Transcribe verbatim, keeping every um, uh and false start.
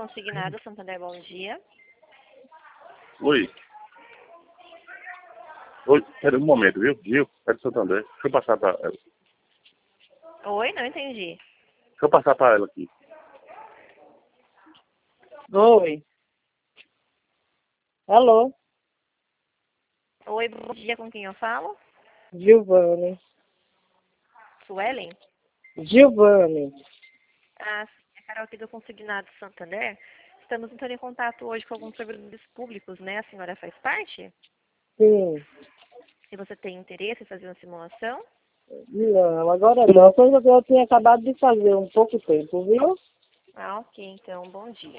Consignado, Santander, bom dia. Oi. Oi, pera um momento, viu? Viu? É de Santander. Deixa eu passar pra ela. Oi, não entendi. Deixa eu passar pra ela aqui. Oi. Alô? Oi, bom dia, com quem eu falo? Giovanni. Suelen? Giovanni. Ah, sim, é Carol aqui do Consignado Santander. Estamos entrando em contato hoje com alguns servidores públicos, né? A senhora faz parte? Sim. Se você tem interesse em fazer uma simulação? Não, agora não. Coisa que eu tinha acabado de fazer um pouco tempo, viu? Ah, ok, então, bom dia.